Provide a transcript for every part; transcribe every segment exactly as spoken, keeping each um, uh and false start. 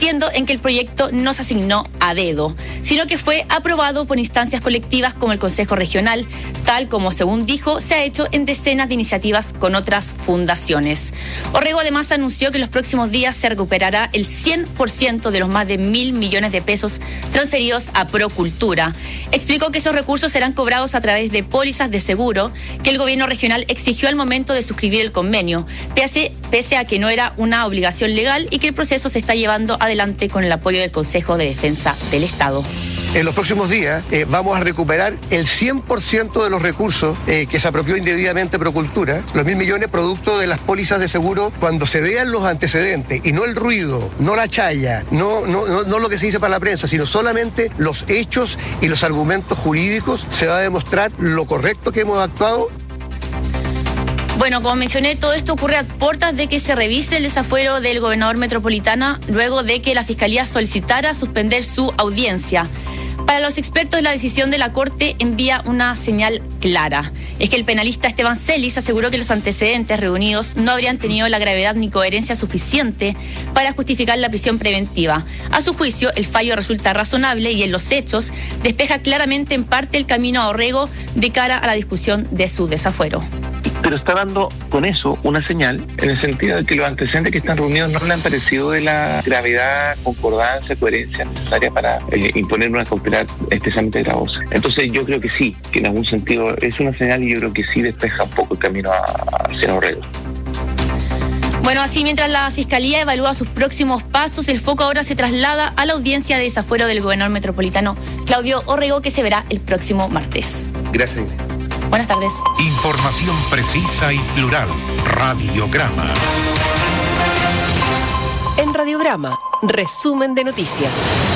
insistiendo en que el proyecto no se asignó a dedo, sino que fue aprobado por instancias colectivas como el Consejo Regional, tal como, según dijo, se ha hecho en decenas de iniciativas con otras fundaciones. Orrego además anunció que en los próximos días se recuperará el cien por ciento de los más de mil millones de pesos transferidos a Procultura. Explicó que esos recursos serán cobrados a través de pólizas de seguro que el gobierno regional exigió al momento de suscribir el convenio, pese, pese a que no era una obligación legal y que el proceso se está llevando adelante con el apoyo del Consejo de Defensa del Estado. En los próximos días eh, vamos a recuperar el cien por ciento de los recursos eh, que se apropió indebidamente Procultura, los mil millones producto de las pólizas de seguro, cuando se vean los antecedentes y no el ruido, no la chaya, no, no, no, no lo que se dice para la prensa, sino solamente los hechos y los argumentos jurídicos, se va a demostrar lo correcto que hemos actuado. Bueno, como mencioné, todo esto ocurre a puertas de que se revise el desafuero del gobernador metropolitano luego de que la Fiscalía solicitara suspender su audiencia. Para los expertos, la decisión de la Corte envía una señal clara. Es que el penalista Esteban Celis aseguró que los antecedentes reunidos no habrían tenido la gravedad ni coherencia suficiente para justificar la prisión preventiva. A su juicio, el fallo resulta razonable y en los hechos despeja claramente en parte el camino a Orrego de cara a la discusión de su desafuero. Pero está dando con eso una señal en el sentido de que los antecedentes que están reunidos no le han parecido de la gravedad, concordancia, coherencia necesaria para eh, imponer una cautelar especialmente gravosa. Entonces yo creo que sí, que en algún sentido es una señal y yo creo que sí despeja un poco el camino a, hacia Orrego. Bueno, así mientras la Fiscalía evalúa sus próximos pasos, el foco ahora se traslada a la audiencia de desafuero del gobernador metropolitano Claudio Orrego, que se verá el próximo martes. Gracias. Buenas tardes. Información precisa y plural. Radiograma. En Radiograma, resumen de noticias.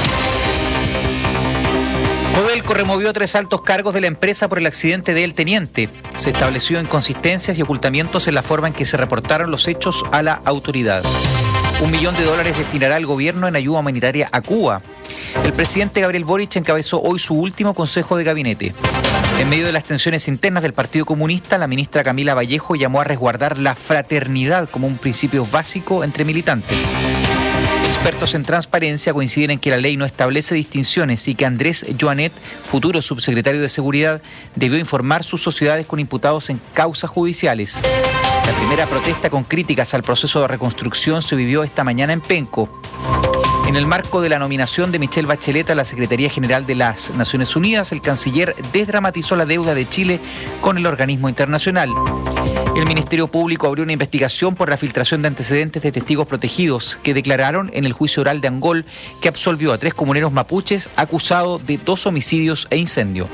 Codelco removió tres altos cargos de la empresa por el accidente de El Teniente. Se estableció inconsistencias y ocultamientos en la forma en que se reportaron los hechos a la autoridad. Un millón de dólares destinará el gobierno en ayuda humanitaria a Cuba. El presidente Gabriel Boric encabezó hoy su último consejo de gabinete. En medio de las tensiones internas del Partido Comunista, la ministra Camila Vallejo llamó a resguardar la fraternidad como un principio básico entre militantes. Expertos en transparencia coinciden en que la ley no establece distinciones y que Andrés Joanet, futuro subsecretario de Seguridad, debió informar sus sociedades con imputados en causas judiciales. La primera protesta con críticas al proceso de reconstrucción se vivió esta mañana en Penco. En el marco de la nominación de Michelle Bachelet a la Secretaría General de las Naciones Unidas, el canciller desdramatizó la deuda de Chile con el organismo internacional. El Ministerio Público abrió una investigación por la filtración de antecedentes de testigos protegidos que declararon en el juicio oral de Angol, que absolvió a tres comuneros mapuches acusados de dos homicidios e incendio.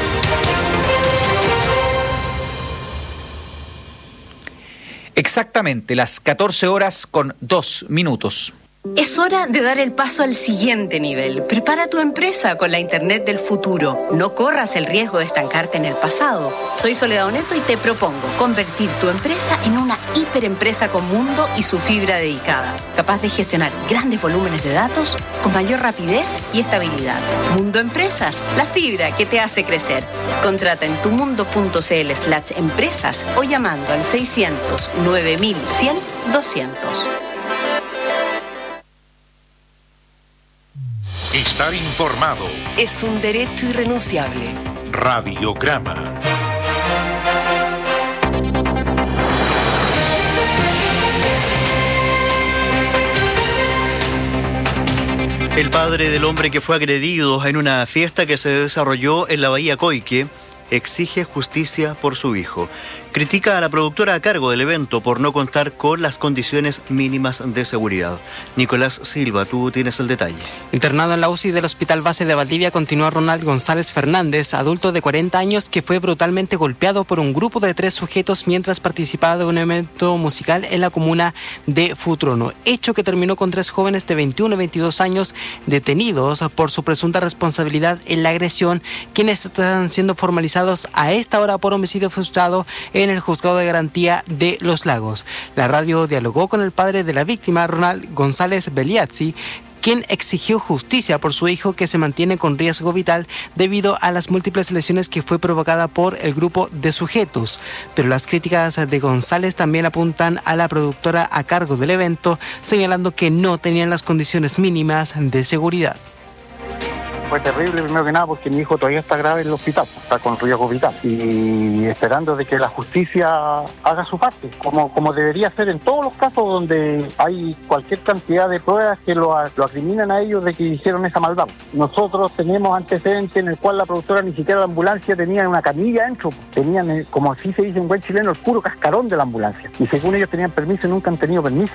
Exactamente las catorce horas con dos minutos. Es hora de dar el paso al siguiente nivel. Prepara tu empresa con la Internet del futuro. No corras el riesgo de estancarte en el pasado. Soy Soledad Oneto y te propongo convertir tu empresa en una hiperempresa con mundo y su fibra dedicada, capaz de gestionar grandes volúmenes de datos con mayor rapidez y estabilidad. Mundo Empresas, la fibra que te hace crecer. Contrata en tumundo.cl slash empresas o llamando al seiscientos nueve mil cien doscientos. Estar informado Es un derecho irrenunciable. Radiograma. El padre del hombre que fue agredido en una fiesta que se desarrolló en la Bahía Coique exige justicia por su hijo. Critica a la productora a cargo del evento por no contar con las condiciones mínimas de seguridad. Nicolás Silva, tú tienes el detalle. Internado en la U C I del Hospital Base de Valdivia continúa Ronald González Fernández, adulto de cuarenta años que fue brutalmente golpeado por un grupo de tres sujetos mientras participaba de un evento musical en la comuna de Futrono. Hecho que terminó con tres jóvenes de veintiuno y veintidós años detenidos por su presunta responsabilidad en la agresión, quienes están siendo formalizados a esta hora por homicidio frustrado en el Juzgado de Garantía de Los Lagos. La radio dialogó con el padre de la víctima, Ronald González Beliazzi, quien exigió justicia por su hijo que se mantiene con riesgo vital debido a las múltiples lesiones que fue provocada por el grupo de sujetos. Pero las críticas de González también apuntan a la productora a cargo del evento, señalando que no tenían las condiciones mínimas de seguridad. Fue terrible, primero que nada, porque mi hijo todavía está grave en el hospital, está con riesgo vital, y esperando de que la justicia haga su parte, como, como debería ser en todos los casos donde hay cualquier cantidad de pruebas que lo, lo acriminan a ellos de que hicieron esa maldad. Nosotros tenemos antecedentes en el cual la productora ni siquiera la ambulancia tenía una camilla dentro, tenían, como así se dice en buen chileno, el puro cascarón de la ambulancia, y según ellos tenían permiso y nunca han tenido permiso.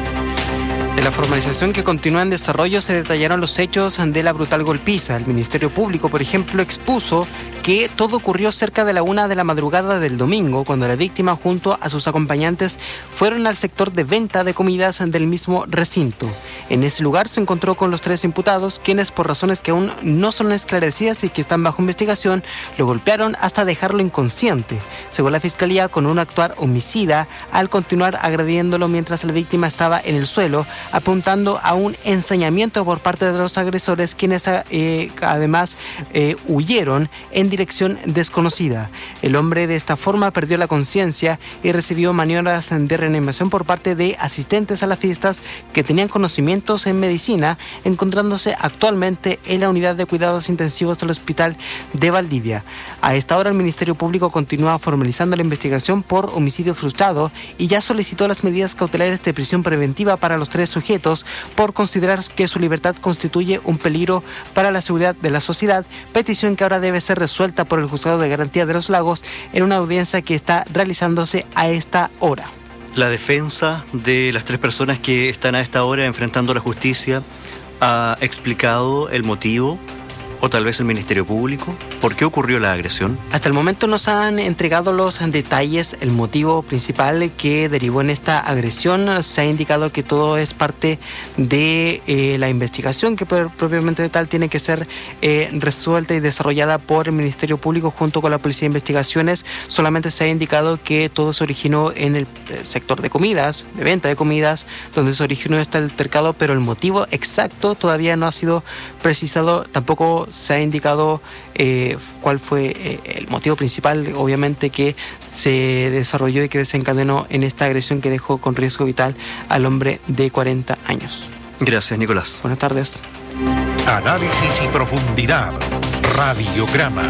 En la formalización que continúa en desarrollo se detallaron los hechos de la brutal golpiza. El Ministerio Público, por ejemplo, expuso que todo ocurrió cerca de la una de la madrugada del domingo, cuando la víctima junto a sus acompañantes fueron al sector de venta de comidas del mismo recinto. En ese lugar se encontró con los tres imputados, quienes por razones que aún no son esclarecidas y que están bajo investigación, lo golpearon hasta dejarlo inconsciente. Según la Fiscalía, con un actuar homicida, al continuar agrediéndolo mientras la víctima estaba en el suelo, apuntando a un ensañamiento por parte de los agresores, quienes eh, además eh, huyeron en dirección desconocida. El hombre de esta forma perdió la conciencia y recibió maniobras de reanimación por parte de asistentes a las fiestas que tenían conocimientos en medicina, encontrándose actualmente en la unidad de cuidados intensivos del Hospital de Valdivia. A esta hora el Ministerio Público continúa formalizando la investigación por homicidio frustrado y ya solicitó las medidas cautelares de prisión preventiva para los tres sujetos por considerar que su libertad constituye un peligro para la seguridad de la sociedad, petición que ahora debe ser resuelta por el Juzgado de Garantía de los Lagos en una audiencia que está realizándose a esta hora. La defensa de las tres personas que están a esta hora enfrentando la justicia ha explicado el motivo, o tal vez el Ministerio Público, ¿por qué ocurrió la agresión? Hasta el momento nos han entregado los detalles, el motivo principal que derivó en esta agresión. Se ha indicado que todo es parte de eh, la investigación que propiamente tal tiene que ser eh, resuelta y desarrollada por el Ministerio Público junto con la Policía de Investigaciones. Solamente se ha indicado que todo se originó en el sector de comidas, de venta de comidas, donde se originó este altercado, pero el motivo exacto todavía no ha sido precisado. Tampoco se ha indicado eh, cuál fue eh, el motivo principal, obviamente, que se desarrolló y que desencadenó en esta agresión que dejó con riesgo vital al hombre de cuarenta años. Gracias, Nicolás. Buenas tardes. Análisis y profundidad. Radiograma.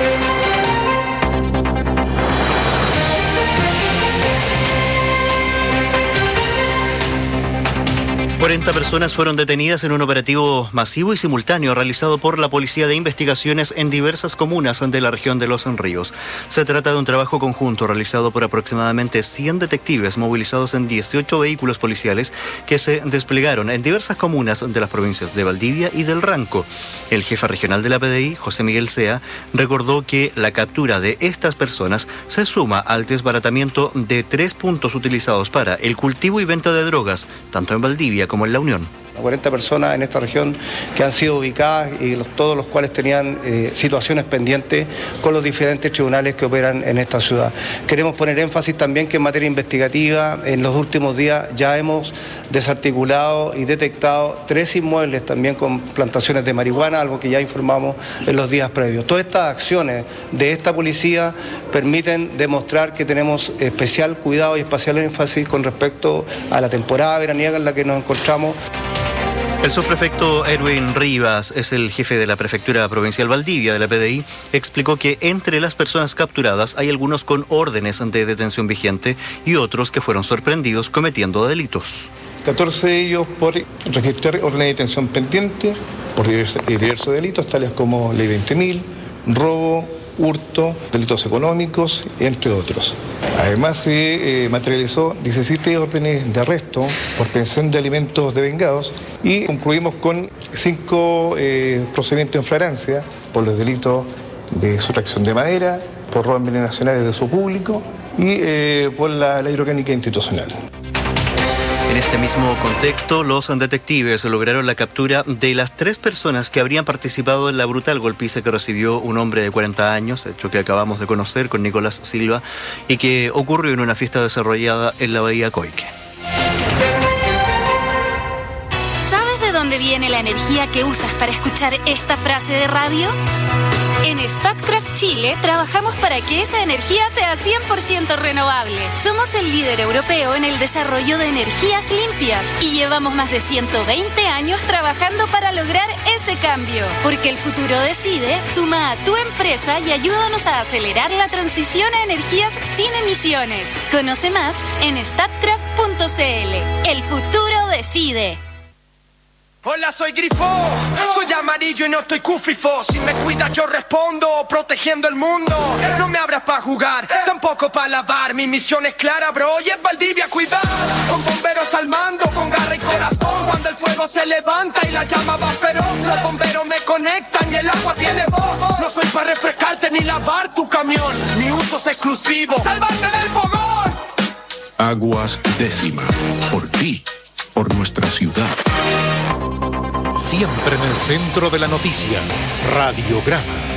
cuarenta personas fueron detenidas en un operativo masivo y simultáneo realizado por la Policía de Investigaciones en diversas comunas de la región de Los Ríos. Se trata de un trabajo conjunto realizado por aproximadamente cien detectives movilizados en dieciocho vehículos policiales que se desplegaron en diversas comunas de las provincias de Valdivia y del Ranco. El jefe regional de la P D I, José Miguel Sea, recordó que la captura de estas personas se suma al desbaratamiento de tres puntos utilizados para el cultivo y venta de drogas, tanto en Valdivia como en La Unión. cuarenta personas en esta región que han sido ubicadas y los, todos los cuales tenían eh, situaciones pendientes con los diferentes tribunales que operan en esta ciudad. Queremos poner énfasis también que en materia investigativa en los últimos días ya hemos desarticulado y detectado tres inmuebles también con plantaciones de marihuana, algo que ya informamos en los días previos. Todas estas acciones de esta policía permiten demostrar que tenemos especial cuidado y especial énfasis con respecto a la temporada veraniega en la que nos encontramos. El subprefecto Erwin Rivas es el jefe de la Prefectura Provincial Valdivia de la P D I. Explicó que entre las personas capturadas hay algunos con órdenes de detención vigente y otros que fueron sorprendidos cometiendo delitos. catorce de ellos por registrar orden de detención pendiente por diversos, diversos delitos, tales como ley veinte mil, robo, hurto, delitos económicos, entre otros. Además se eh, materializó diecisiete órdenes de arresto por pensión de alimentos devengados y concluimos con cinco eh, procedimientos en flagrancia por los delitos de sustracción de madera, por robo en bienes nacionales de uso público y eh, por la ley orgánica institucional. En este mismo contexto, los detectives lograron la captura de las tres personas que habrían participado en la brutal golpiza que recibió un hombre de cuarenta años, hecho que acabamos de conocer con Nicolás Silva, y que ocurrió en una fiesta desarrollada en la Bahía Coique. ¿Sabes de dónde viene viene la energía que usas para escuchar esta frase de radio? En Statkraft Chile trabajamos para que esa energía sea cien por ciento renovable. Somos el líder europeo en el desarrollo de energías limpias y llevamos más de ciento veinte años trabajando para lograr ese cambio. Porque el futuro decide, suma a tu empresa y ayúdanos a acelerar la transición a energías sin emisiones. Conoce más en statkraft punto c l. El futuro decide. Hola, soy Grifo, soy amarillo y no estoy cufifo. Si me cuidas yo respondo, protegiendo el mundo. No me abras pa' jugar, tampoco pa' lavar. Mi misión es clara, bro, y es Valdivia cuidar. Con bomberos al mando, con garra y corazón. Cuando el fuego se levanta y la llama va feroz, los bomberos me conectan y el agua tiene voz. No soy pa' refrescarte ni lavar tu camión. Mi uso es exclusivo, ¡sálvate del fogón! Aguas Décima, por ti, por nuestra ciudad. Siempre en el centro de la noticia, Radiograma.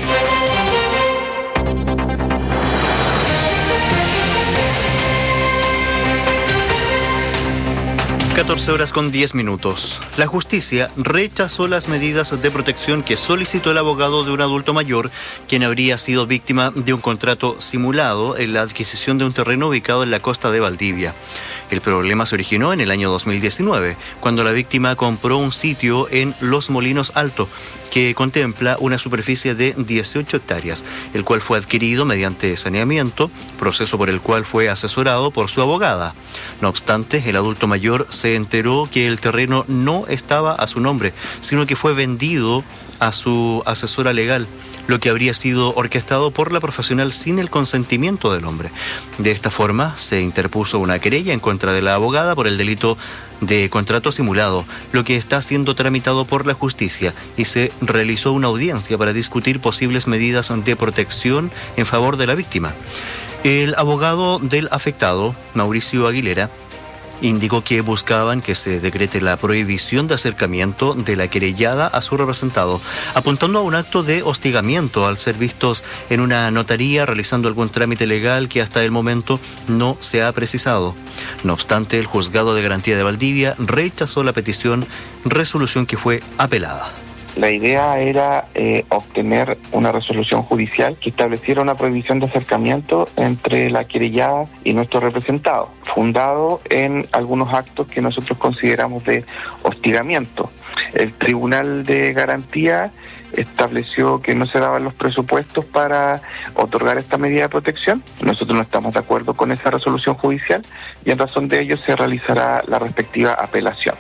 catorce horas con diez minutos. La justicia rechazó las medidas de protección que solicitó el abogado de un adulto mayor, quien habría sido víctima de un contrato simulado en la adquisición de un terreno ubicado en la costa de Valdivia. El problema se originó en el año dos mil diecinueve, cuando la víctima compró un sitio en Los Molinos Alto, que contempla una superficie de dieciocho hectáreas, el cual fue adquirido mediante saneamiento, proceso por el cual fue asesorado por su abogada. No obstante, el adulto mayor se enteró que el terreno no estaba a su nombre, sino que fue vendido a su asesora legal, lo que habría sido orquestado por la profesional sin el consentimiento del hombre. De esta forma, se interpuso una querella en contra de la abogada por el delito de contrato simulado, lo que está siendo tramitado por la justicia, y se realizó una audiencia para discutir posibles medidas de protección en favor de la víctima. El abogado del afectado, Mauricio Aguilera, indicó que buscaban que se decrete la prohibición de acercamiento de la querellada a su representado, apuntando a un acto de hostigamiento al ser vistos en una notaría realizando algún trámite legal que hasta el momento no se ha precisado. No obstante, el Juzgado de Garantía de Valdivia rechazó la petición, resolución que fue apelada. La idea era eh, obtener una resolución judicial que estableciera una prohibición de acercamiento entre la querellada y nuestro representado, fundado en algunos actos que nosotros consideramos de hostigamiento. El Tribunal de Garantía estableció que no se daban los presupuestos para otorgar esta medida de protección. Nosotros no estamos de acuerdo con esa resolución judicial y en razón de ello se realizará la respectiva apelación.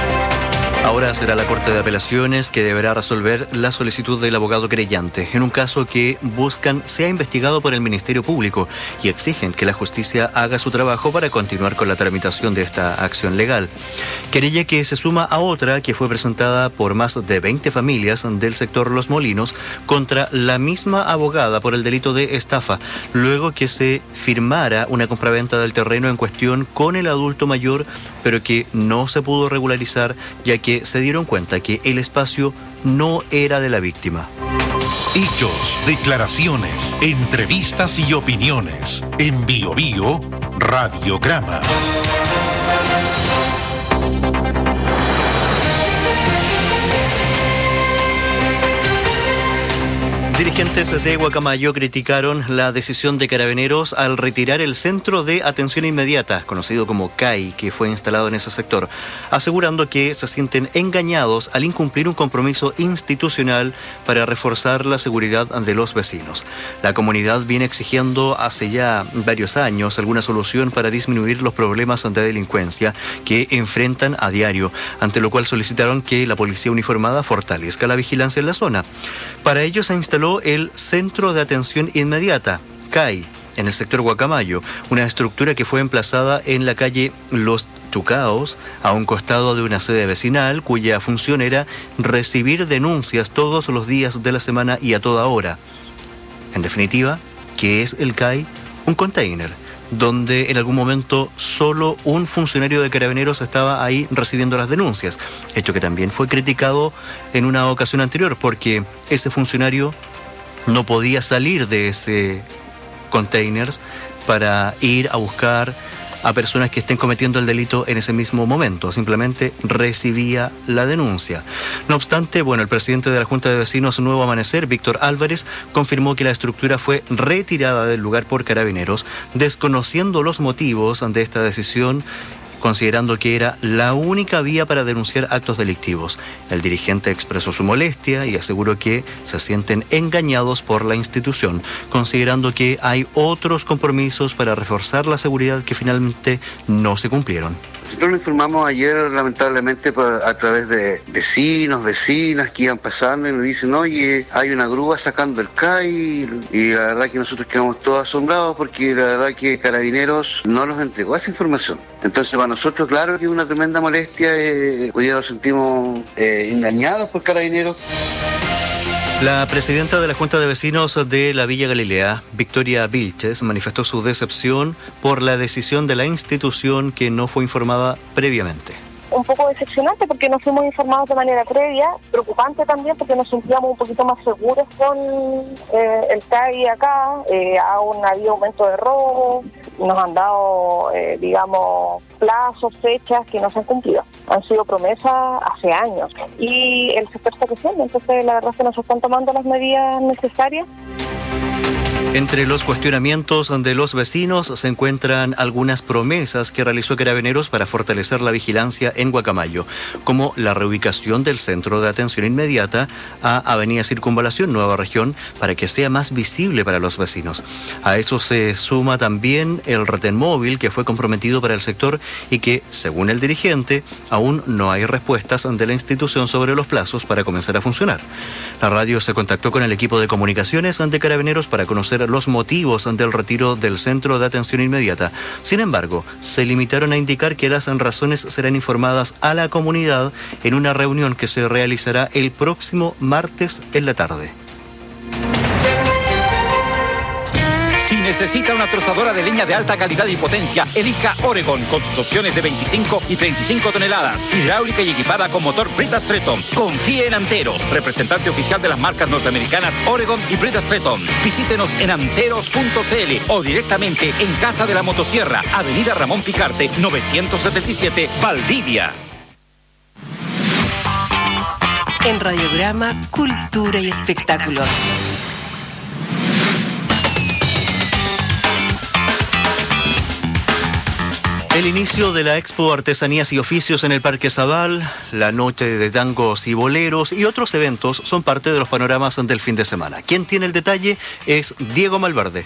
Ahora será la Corte de Apelaciones que deberá resolver la solicitud del abogado querellante, en un caso que buscan sea investigado por el Ministerio Público y exigen que la justicia haga su trabajo para continuar con la tramitación de esta acción legal. Querella que se suma a otra que fue presentada por más de veinte familias del sector Los Molinos contra la misma abogada por el delito de estafa, luego que se firmara una compraventa del terreno en cuestión con el adulto mayor, pero que no se pudo regularizar ya que se dieron cuenta que el espacio no era de la víctima. Hechos, declaraciones, entrevistas y opiniones. En Bio Bio, Radiograma. Dirigentes de Guacamayo criticaron la decisión de Carabineros al retirar el Centro de Atención Inmediata, conocido como C A I, que fue instalado en ese sector, asegurando que se sienten engañados al incumplir un compromiso institucional para reforzar la seguridad de los vecinos. La comunidad viene exigiendo hace ya varios años alguna solución para disminuir los problemas de delincuencia que enfrentan a diario, ante lo cual solicitaron que la policía uniformada fortalezca la vigilancia en la zona. Para ello se instaló el Centro de Atención Inmediata, C A I, en el sector Guacamayo, una estructura que fue emplazada en la calle Los Chucaos, a un costado de una sede vecinal, cuya función era recibir denuncias todos los días de la semana y a toda hora. En definitiva, ¿qué es el C A I? Un container, donde en algún momento solo un funcionario de Carabineros estaba ahí recibiendo las denuncias, hecho que también fue criticado en una ocasión anterior, porque ese funcionario no podía salir de ese container para ir a buscar a personas que estén cometiendo el delito en ese mismo momento, simplemente recibía la denuncia. No obstante, bueno, el presidente de la Junta de Vecinos Nuevo Amanecer, Víctor Álvarez, confirmó que la estructura fue retirada del lugar por Carabineros, desconociendo los motivos de esta decisión, considerando que era la única vía para denunciar actos delictivos. El dirigente expresó su molestia y aseguró que se sienten engañados por la institución, considerando que hay otros compromisos para reforzar la seguridad que finalmente no se cumplieron. Nosotros lo informamos ayer, lamentablemente, por, a través de vecinos, vecinas que iban pasando y nos dicen, oye, hay una grúa sacando el C A I, y la verdad que nosotros quedamos todos asombrados porque la verdad que Carabineros no nos entregó esa información. Entonces, para nosotros, claro que es una tremenda molestia, eh, hoy día nos sentimos eh, engañados por Carabineros. La presidenta de la Junta de Vecinos de la Villa Galilea, Victoria Vilches, manifestó su decepción por la decisión de la institución que no fue informada previamente. Un poco decepcionante porque no fuimos informados de manera previa, preocupante también porque nos sentíamos un poquito más seguros con eh, el C A I acá, eh, aún había aumento de robo, nos han dado, eh, digamos, plazos, fechas que no se han cumplido. Han sido promesas hace años y el sector está creciendo, entonces la verdad es que no se están tomando las medidas necesarias. Entre los cuestionamientos de los vecinos se encuentran algunas promesas que realizó Carabineros para fortalecer la vigilancia en Guacamayo, como la reubicación del Centro de Atención Inmediata a Avenida Circunvalación, Nueva Región, para que sea más visible para los vecinos. A eso se suma también el retén móvil que fue comprometido para el sector y que, según el dirigente, aún no hay respuestas de la institución sobre los plazos para comenzar a funcionar. La radio se contactó con el equipo de comunicaciones ante Carabineros para conocer los motivos del retiro del Centro de Atención Inmediata. Sin embargo, se limitaron a indicar que las razones serán informadas a la comunidad en una reunión que se realizará el próximo martes en la tarde. Si necesita una trozadora de leña de alta calidad y potencia, elija Oregon con sus opciones de veinticinco y treinta y cinco toneladas, hidráulica y equipada con motor Brita Stretton. Confíe en Anteros, representante oficial de las marcas norteamericanas Oregon y Brita Stretton. Visítenos en anteros punto c l o directamente en Casa de la Motosierra, Avenida Ramón Picarte, novecientos setenta y siete, Valdivia. En Radiograma, Cultura y Espectáculos. El inicio de la Expo Artesanías y Oficios en el Parque Zabal, la noche de tangos y boleros y otros eventos son parte de los panoramas del fin de semana. Quien tiene el detalle es Diego Malverde.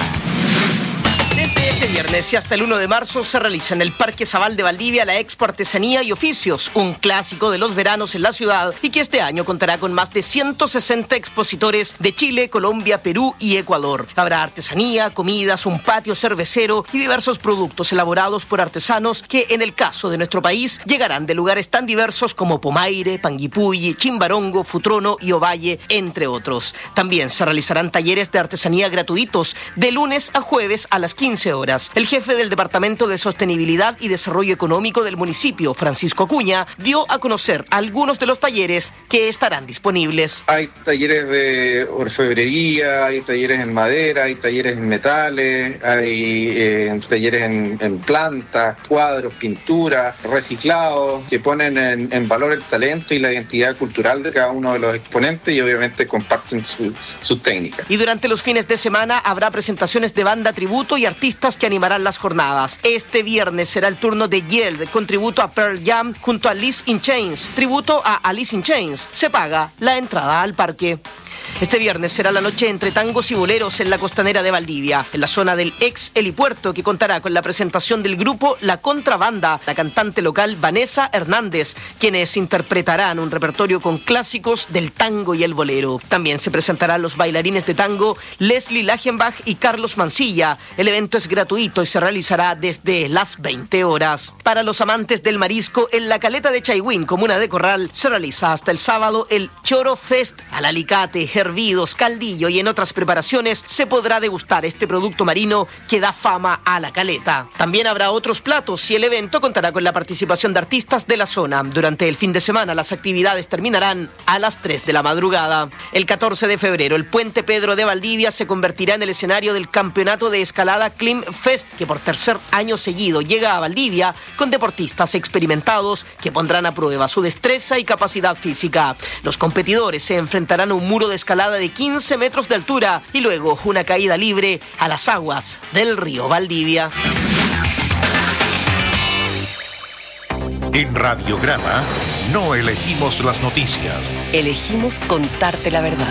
Desde este viernes y hasta el uno de marzo se realiza en el Parque Zabal de Valdivia la Expo Artesanía y Oficios, un clásico de los veranos en la ciudad y que este año contará con más de ciento sesenta expositores de Chile, Colombia, Perú y Ecuador. Habrá artesanía, comidas, un patio cervecero y diversos productos elaborados por artesanos que en el caso de nuestro país llegarán de lugares tan diversos como Pomaire, Panguipulli, Chimbarongo, Futrono y Ovalle, entre otros. También se realizarán talleres de artesanía gratuitos de lunes a jueves a las quince horas. El jefe del Departamento de Sostenibilidad y Desarrollo Económico del municipio, Francisco Acuña, dio a conocer algunos de los talleres que estarán disponibles. Hay talleres de orfebrería, hay talleres en madera, hay talleres en metales, hay eh, talleres en, en planta, cuadros, pintura, reciclados, que ponen en, en valor el talento y la identidad cultural de cada uno de los exponentes y obviamente comparten su, su técnica. Y durante los fines de semana habrá presentaciones de banda tributo y artistas que animarán las jornadas. Este viernes será el turno de Yeld con tributo a Pearl Jam junto a Alice in Chains, tributo a Alice in Chains. Se paga la entrada al parque. Este viernes será la noche entre tangos y boleros en la costanera de Valdivia, en la zona del ex helipuerto, que contará con la presentación del grupo La Contrabanda, la cantante local Vanessa Hernández, quienes interpretarán un repertorio con clásicos del tango y el bolero. También se presentarán los bailarines de tango Leslie Lachenbach y Carlos Mancilla. El evento es gratuito y se realizará desde las veinte horas. Para los amantes del marisco, en la caleta de Chaihuín, comuna de Corral, se realiza hasta el sábado el Choro Fest al alicate, hervidos, caldillo y en otras preparaciones se podrá degustar este producto marino que da fama a la caleta. También habrá otros platos y el evento contará con la participación de artistas de la zona. Durante el fin de semana las actividades terminarán a las tres de la madrugada. El catorce de febrero el Puente Pedro de Valdivia se convertirá en el escenario del campeonato de escalada Climb Fest, que por tercer año seguido llega a Valdivia con deportistas experimentados que pondrán a prueba su destreza y capacidad física. Los competidores se enfrentarán a un muro de escalada de quince metros de altura y luego una caída libre a las aguas del río Valdivia. En Radiograma no elegimos las noticias. Elegimos contarte la verdad.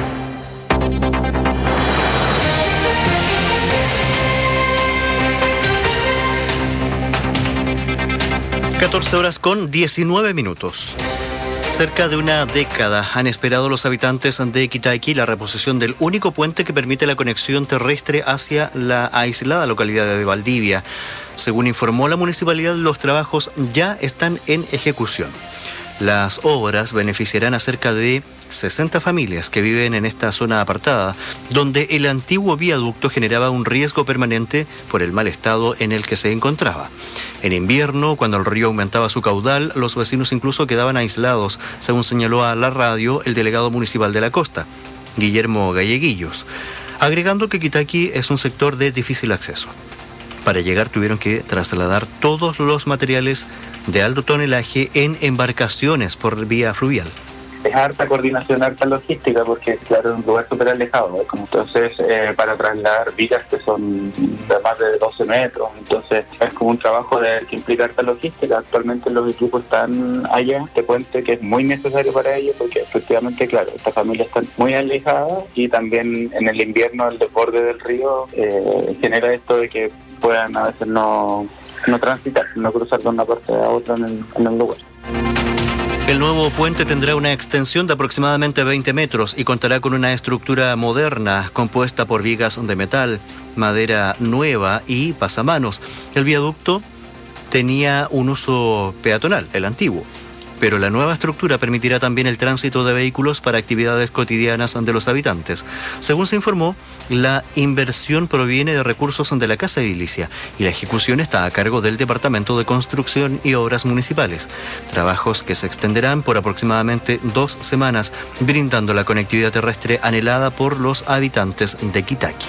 catorce horas con diecinueve minutos. Cerca de una década han esperado los habitantes de Quitaqui la reposición del único puente que permite la conexión terrestre hacia la aislada localidad de Valdivia. Según informó la municipalidad, los trabajos ya están en ejecución. Las obras beneficiarán a cerca de sesenta familias que viven en esta zona apartada, donde el antiguo viaducto generaba un riesgo permanente por el mal estado en el que se encontraba. En invierno, cuando el río aumentaba su caudal, los vecinos incluso quedaban aislados, según señaló a la radio el delegado municipal de la costa, Guillermo Galleguillos, agregando que Quitaqui es un sector de difícil acceso. Para llegar tuvieron que trasladar todos los materiales de alto tonelaje en embarcaciones por vía fluvial. Es harta coordinación, harta logística, porque claro, es un lugar súper alejado, ¿no? Entonces eh, para trasladar vigas que son de más de doce metros, entonces es como un trabajo de, que implica harta logística. Actualmente los equipos están allá, este puente que es muy necesario para ellos, porque efectivamente, claro, estas familias están muy alejadas y también en el invierno el desborde del río eh, genera esto de que puedan a veces no, no transitar, no cruzar de una parte a otra en el, en el lugar. El nuevo puente tendrá una extensión de aproximadamente veinte metros y contará con una estructura moderna compuesta por vigas de metal, madera nueva y pasamanos. El viaducto tenía un uso peatonal, el antiguo, pero la nueva estructura permitirá también el tránsito de vehículos para actividades cotidianas de los habitantes. Según se informó, la inversión proviene de recursos de la Casa Edilicia y la ejecución está a cargo del Departamento de Construcción y Obras Municipales. Trabajos que se extenderán por aproximadamente dos semanas, brindando la conectividad terrestre anhelada por los habitantes de Quitaqui.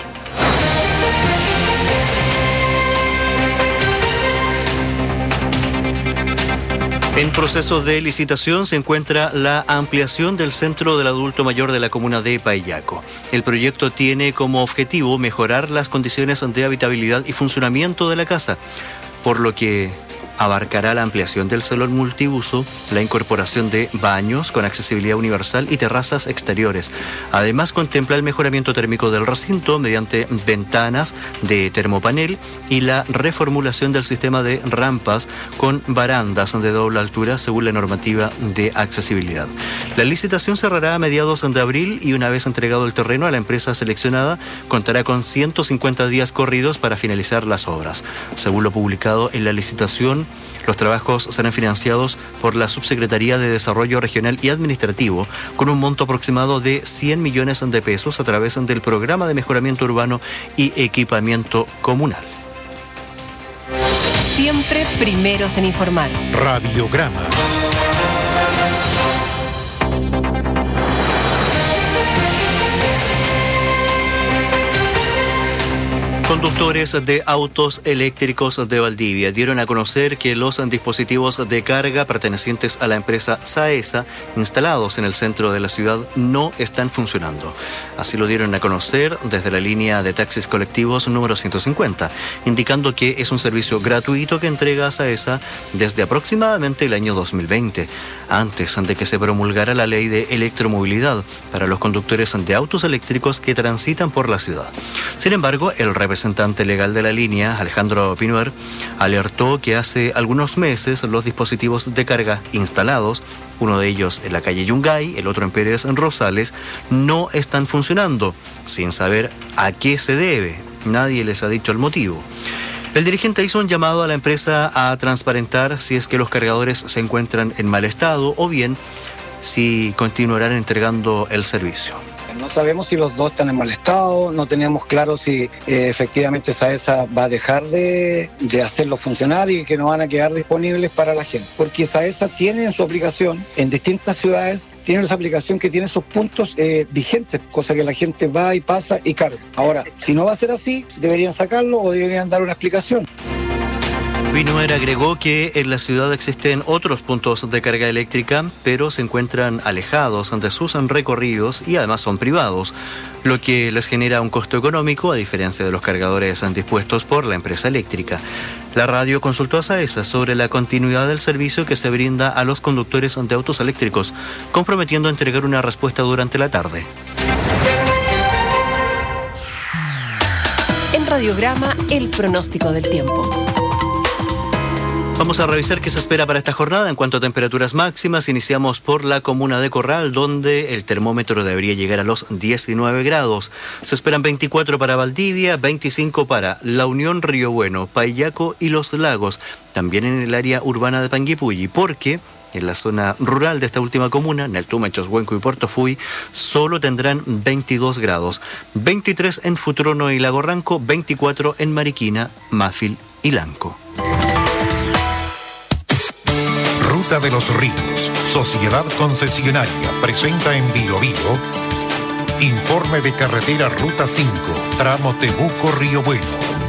En proceso de licitación se encuentra la ampliación del Centro del Adulto Mayor de la comuna de Paillaco. El proyecto tiene como objetivo mejorar las condiciones de habitabilidad y funcionamiento de la casa, por lo que abarcará la ampliación del salón multiuso, la incorporación de baños con accesibilidad universal y terrazas exteriores. Además, contempla el mejoramiento térmico del recinto mediante ventanas de termopanel y la reformulación del sistema de rampas con barandas de doble altura según la normativa de accesibilidad. La licitación cerrará a mediados de abril y una vez entregado el terreno a la empresa seleccionada, contará con ciento cincuenta días corridos para finalizar las obras. Según lo publicado en la licitación, los trabajos serán financiados por la Subsecretaría de Desarrollo Regional y Administrativo con un monto aproximado de cien millones de pesos a través del Programa de Mejoramiento Urbano y Equipamiento Comunal. Siempre primeros en informar. Radiograma. Conductores de autos eléctricos de Valdivia dieron a conocer que los dispositivos de carga pertenecientes a la empresa Saesa, instalados en el centro de la ciudad, no están funcionando. Así lo dieron a conocer desde la línea de taxis colectivos número ciento cincuenta, indicando que es un servicio gratuito que entrega Saesa desde aproximadamente el año dos mil veinte, antes de que se promulgara la ley de electromovilidad para los conductores de autos eléctricos que transitan por la ciudad. Sin embargo, el representante representante legal de la línea, Alejandro Pinuer, alertó que hace algunos meses los dispositivos de carga instalados, uno de ellos en la calle Yungay, el otro en Pérez Rosales, no están funcionando, sin saber a qué se debe. Nadie les ha dicho el motivo. El dirigente hizo un llamado a la empresa a transparentar si es que los cargadores se encuentran en mal estado o bien si continuarán entregando el servicio. No sabemos si los dos están en mal estado, no tenemos claro si eh, efectivamente SAESA va a dejar de, de hacerlo funcionar y que no van a quedar disponibles para la gente. Porque SAESA tiene en su aplicación, en distintas ciudades, tiene esa aplicación que tiene sus puntos eh, vigentes, cosa que la gente va y pasa y carga. Ahora, si no va a ser así, deberían sacarlo o deberían dar una explicación. Wiener agregó que en la ciudad existen otros puntos de carga eléctrica, pero se encuentran alejados de sus recorridos y además son privados, lo que les genera un costo económico a diferencia de los cargadores dispuestos por la empresa eléctrica. La radio consultó a SAESA sobre la continuidad del servicio que se brinda a los conductores de autos eléctricos, comprometiendo a entregar una respuesta durante la tarde. En Radiograma, el pronóstico del tiempo. Vamos a revisar qué se espera para esta jornada. En cuanto a temperaturas máximas, iniciamos por la comuna de Corral, donde el termómetro debería llegar a los diecinueve grados. Se esperan veinticuatro para Valdivia, veinticinco para La Unión, Río Bueno, Payaco y Los Lagos. También en el área urbana de Panguipulli, porque en la zona rural de esta última comuna, Neltume, Choshuenco y Portofuy, solo tendrán veintidós grados. veintitrés en Futrono y Lago Ranco, veinticuatro en Mariquina, Mafil y Lanco. Ruta de los Ríos, Sociedad Concesionaria, presenta en Bio Bio informe de carretera Ruta cinco, tramo Temuco-Río Bueno.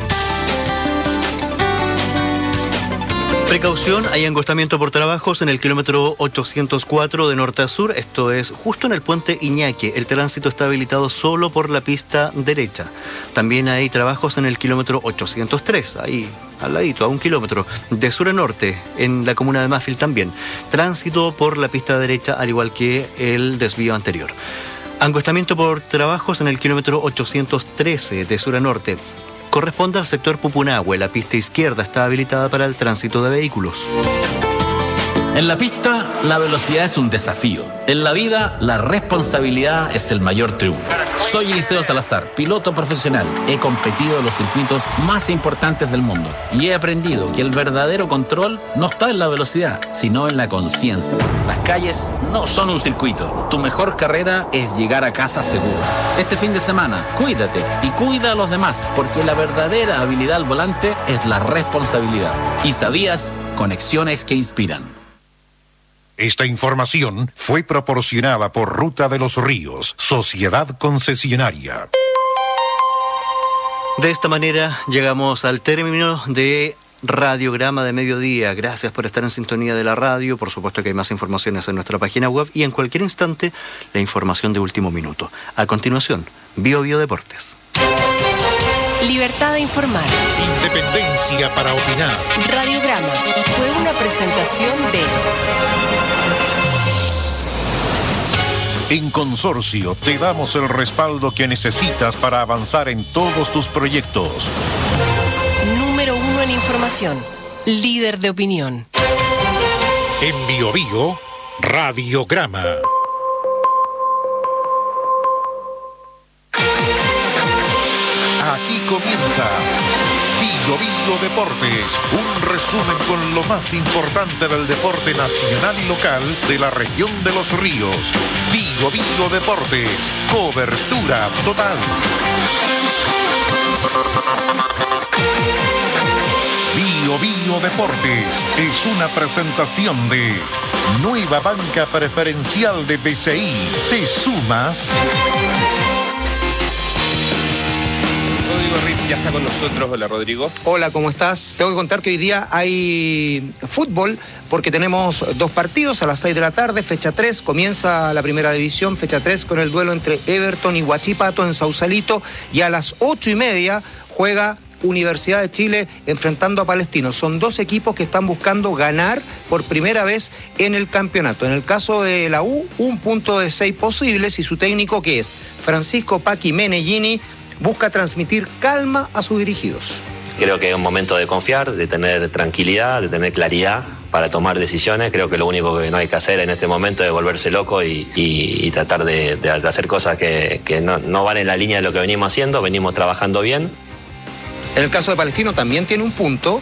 Precaución, hay angostamiento por trabajos en el kilómetro ochocientos cuatro de norte a sur, esto es justo en el puente Iñaque. El tránsito está habilitado solo por la pista derecha. También hay trabajos en el kilómetro ochocientos tres, ahí al ladito, a un kilómetro, de sur a norte, en la comuna de Mafil también. Tránsito por la pista derecha, al igual que el desvío anterior. Angostamiento por trabajos en el kilómetro ochocientos trece de sur a norte. Corresponde al sector Pupunahue. La pista izquierda está habilitada para el tránsito de vehículos. En la pista, la velocidad es un desafío. En la vida, la responsabilidad es el mayor triunfo. Soy Eliseo Salazar, piloto profesional. He competido en los circuitos más importantes del mundo y he aprendido que el verdadero control no está en la velocidad, sino en la conciencia. Las calles no son un circuito. Tu mejor carrera es llegar a casa seguro. Este fin de semana, cuídate y cuida a los demás, porque la verdadera habilidad al volante es la responsabilidad. ¿Y sabías? Conexiones que inspiran. Esta información fue proporcionada por Ruta de los Ríos, Sociedad Concesionaria. De esta manera llegamos al término de Radiograma de Mediodía. Gracias por estar en sintonía de la radio. Por supuesto que hay más informaciones en nuestra página web y en cualquier instante la información de último minuto. A continuación, Bio Bio Deportes. Libertad de informar. Independencia para opinar. Radiograma fue una presentación de... En Consorcio te damos el respaldo que necesitas para avanzar en todos tus proyectos. Número uno en información. Líder de opinión. En Bio Bio, Radiograma. Aquí comienza Bio Bio Deportes, un resumen con lo más importante del deporte nacional y local de la región de los ríos. Bio Bio Deportes, cobertura total. Bio Bio Deportes es una presentación de Nueva Banca Preferencial de B C I. ¿Te sumas? Ya está con nosotros. Hola, Rodrigo. Hola, ¿cómo estás? Tengo que contar que hoy día hay fútbol porque tenemos dos partidos a las seis de la tarde, fecha tres, comienza la primera división, fecha tres, con el duelo entre Everton y Huachipato en Sausalito, y a las ocho y media juega Universidad de Chile enfrentando a Palestino. Son dos equipos que están buscando ganar por primera vez en el campeonato. En el caso de la U, un punto de seis posibles, y su técnico, que es Francisco Paqui Menellini, busca transmitir calma a sus dirigidos. Creo que es un momento de confiar, de tener tranquilidad, de tener claridad para tomar decisiones. Creo que lo único que no hay que hacer en este momento es volverse loco y, y, y tratar de, de hacer cosas que, que no, no van en la línea de lo que venimos haciendo. Venimos trabajando bien. En el caso de Palestino también tiene un punto,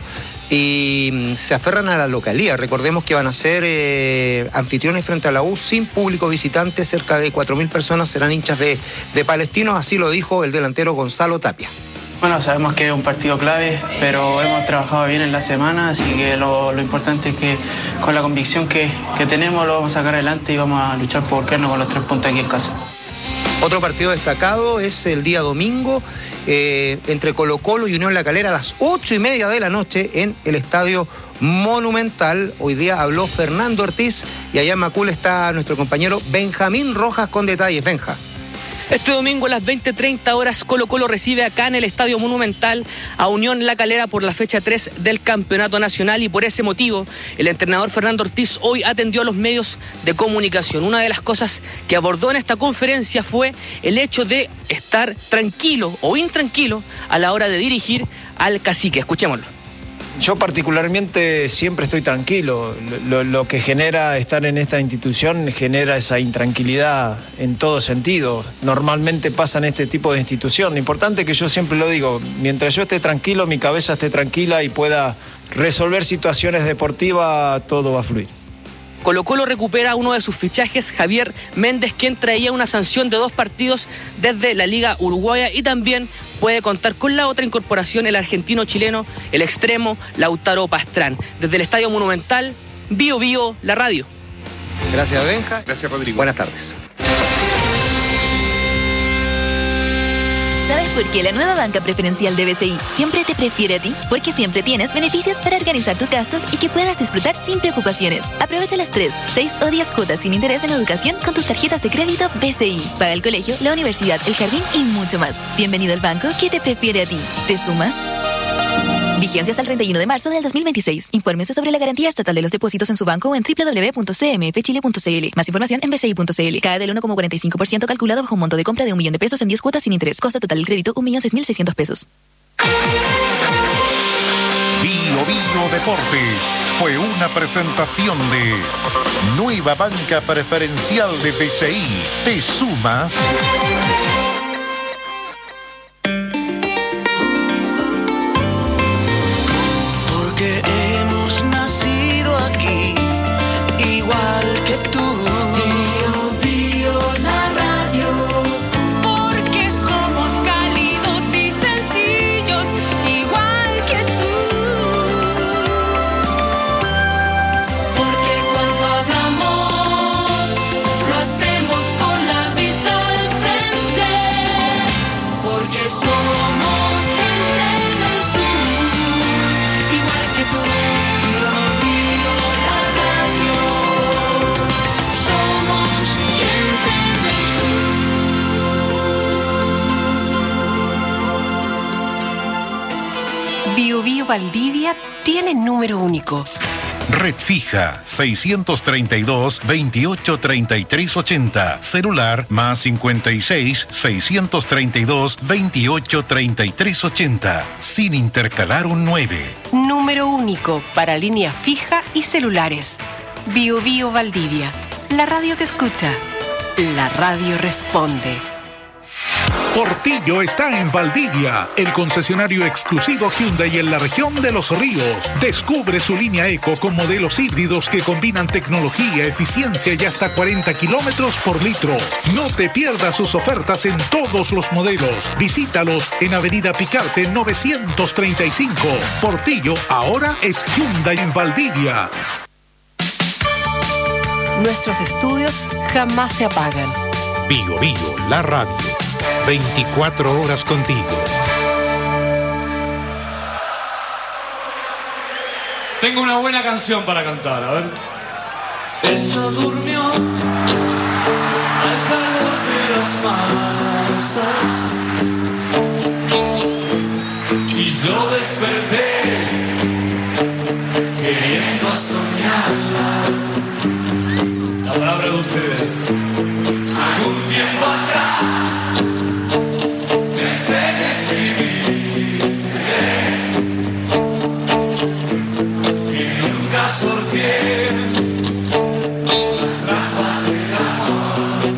y se aferran a la localía. Recordemos que van a ser eh, anfitriones frente a la U sin público visitante. Cerca de cuatro mil personas serán hinchas de, de Palestinos, así lo dijo el delantero Gonzalo Tapia. Bueno, sabemos que es un partido clave, pero hemos trabajado bien en la semana, así que lo, lo importante es que con la convicción que, que tenemos lo vamos a sacar adelante y vamos a luchar por quedarnos con los tres puntos aquí en casa. Otro partido destacado es el día domingo eh, entre Colo Colo y Unión La Calera a las ocho y media de la noche en el Estadio Monumental. Hoy día habló Fernando Ortiz y allá en Macul está nuestro compañero Benjamín Rojas con detalles. Benja. Este domingo a las veinte treinta horas Colo Colo recibe acá en el Estadio Monumental a Unión La Calera por la fecha tres del Campeonato Nacional, y por ese motivo el entrenador Fernando Ortiz hoy atendió a los medios de comunicación. Una de las cosas que abordó en esta conferencia fue el hecho de estar tranquilo o intranquilo a la hora de dirigir al Cacique. Escuchémoslo. Yo particularmente siempre estoy tranquilo. Lo, lo que genera estar en esta institución genera esa intranquilidad en todo sentido. Normalmente pasa en este tipo de institución. Lo importante es que yo siempre lo digo, mientras yo esté tranquilo, mi cabeza esté tranquila y pueda resolver situaciones deportivas, todo va a fluir. Colo Colo recupera uno de sus fichajes, Javier Méndez, quien traía una sanción de dos partidos desde la Liga Uruguaya, y también puede contar con la otra incorporación, el argentino-chileno, el extremo Lautaro Pastrán. Desde el Estadio Monumental, Bio Bio, la radio. Gracias, Benja. Gracias, Rodrigo. Buenas tardes. ¿Sabes por qué la nueva banca preferencial de B C I siempre te prefiere a ti? Porque siempre tienes beneficios para organizar tus gastos y que puedas disfrutar sin preocupaciones. Aprovecha las tres, seis o diez cuotas sin interés en educación con tus tarjetas de crédito B C I. Paga el colegio, la universidad, el jardín y mucho más. Bienvenido al banco que te prefiere a ti. ¿Te sumas? Vigencia hasta el treinta y uno de marzo del dos mil veintiséis. Infórmese sobre la garantía estatal de los depósitos en su banco o en doble u doble u doble u punto c m f chile punto c l. Más información en b c i punto c l. Cae del uno coma cuarenta y cinco por ciento calculado bajo un monto de compra de un millón de pesos en diez cuotas sin interés. Costo total del crédito un millón seis mil seiscientos pesos. Bio Bio Deportes fue una presentación de Nueva Banca Preferencial de B C I. ¿Te sumas? Porque hemos nacido aquí, igual que tú. Bio, bio, la radio. Porque somos cálidos y sencillos, igual que tú. Porque cuando hablamos, lo hacemos con la vista al frente. Porque somos gente del sur, igual que tú. Bio, bio, la radio. Somos gente del sur. Bio Bio Valdivia tiene número único. Red fija seiscientos treinta y dos, veintiocho treinta y tres ochenta. Celular más cincuenta y seis, seiscientos treinta y dos, veintiocho treinta y tres ochenta. Sin intercalar un nueve. Número único para línea fija y celulares. Bio Bio Valdivia. La radio te escucha. La radio responde. Portillo está en Valdivia, el concesionario exclusivo Hyundai en la región de Los Ríos. Descubre su línea Eco con modelos híbridos que combinan tecnología, eficiencia y hasta cuarenta kilómetros por litro. No te pierdas sus ofertas en todos los modelos. Visítalos en Avenida Picarte novecientos treinta y cinco. Portillo ahora es Hyundai en Valdivia. Nuestros estudios jamás se apagan. Bio Bio, la radio. veinticuatro horas contigo. Tengo una buena canción para cantar, a ver. Ella durmió al calor de las masas Y yo desperté queriendo soñarla. La palabra de ustedes. algún tiempo atrás. Pensé en escribir y nunca sorteé las trampas del amor.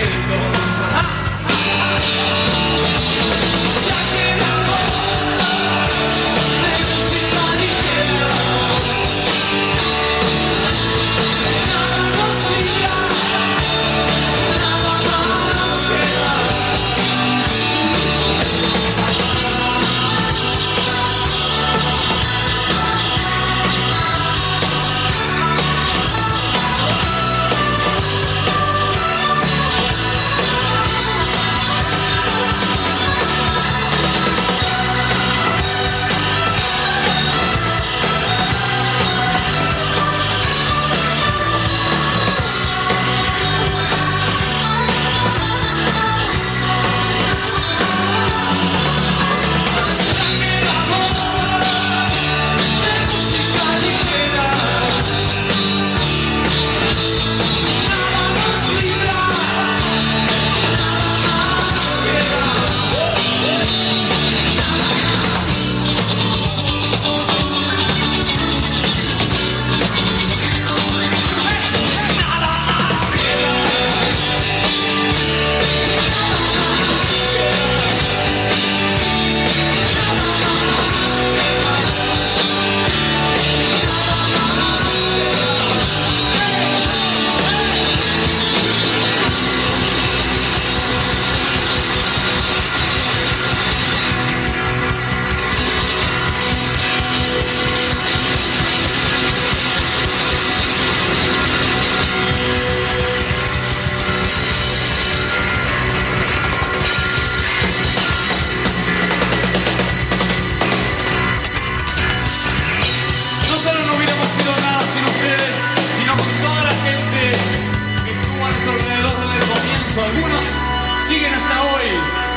Algunos siguen hasta hoy.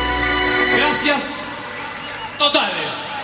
Gracias totales.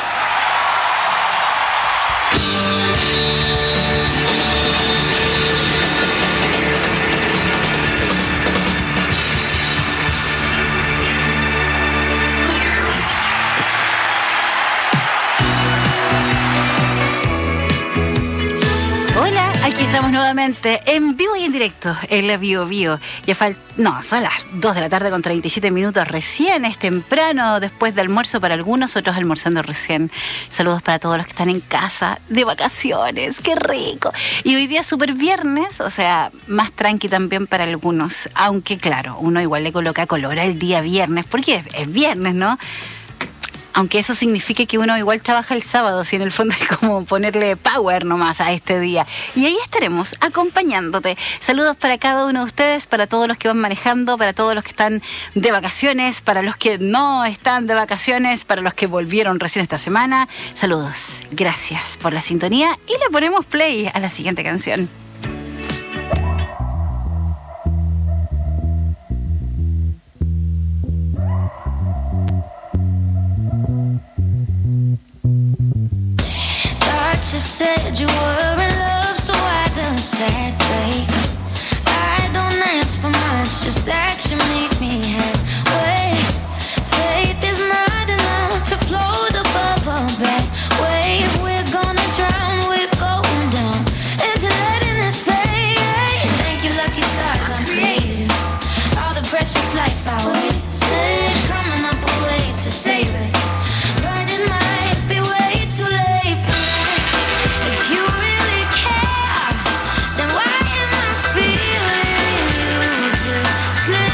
Hola, aquí estamos nuevamente en vivo y en directo en la Bio Bio. Ya falta, no, son las dos de la tarde con treinta y siete minutos recién, es temprano, después de almuerzo para algunos, otros almorzando recién. Saludos para todos los que están en casa, de vacaciones, qué rico. Y hoy día es súper viernes, o sea, más tranqui también para algunos. Aunque claro, uno igual le coloca color al día viernes, porque es, es viernes, ¿no? Aunque eso signifique que uno igual trabaja el sábado, si en el fondo es como ponerle power nomás a este día. Y ahí estaremos acompañándote. Saludos para cada uno de ustedes, para todos los que van manejando, para todos los que están de vacaciones, para los que no están de vacaciones, para los que volvieron recién esta semana. Saludos, gracias por la sintonía y le ponemos play a la siguiente canción. You said you were in love, so why the sad face? I don't ask for much, just that you make me halfway. Faith is not enough to float above a bad wave. We're gonna drown, we're going down into letting this fade. Thank you, lucky stars, I'm creative. All the precious life I wasted, coming up with ways to save us, but it might be way too late for me. If you really care, then why am I feeling you just slip?